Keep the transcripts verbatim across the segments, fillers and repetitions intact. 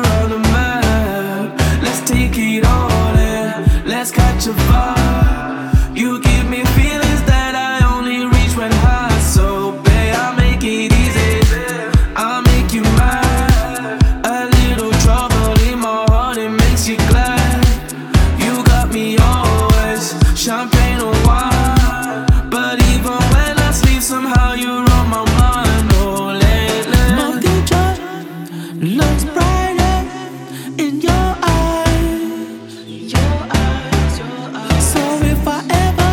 on the map. Let's take it all in, let's catch a vibe. You give me feelings that I only reach when high. So babe, I'll make it easy, I'll make you mine. A little trouble in my heart, it makes you glad. You got me always, champagne or wine. But even when I sleep, somehow you're on my mind. Oh, lately My future looks brighter in your eyes. your eyes, your eyes. So if I ever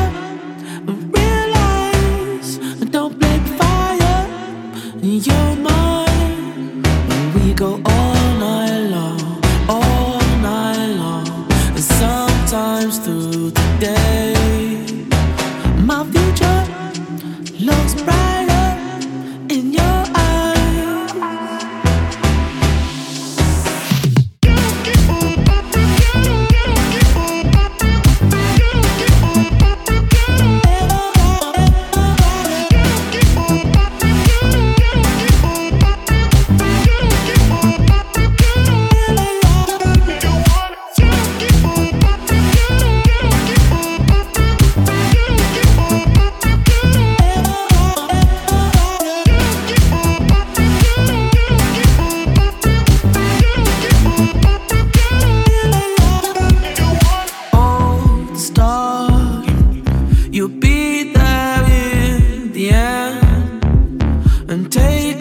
realize I don't break fire, you're mine. We go all night long, all night long, and sometimes through the day. My future looks brighter in your eyes. Old star, you'll be there in the end, and take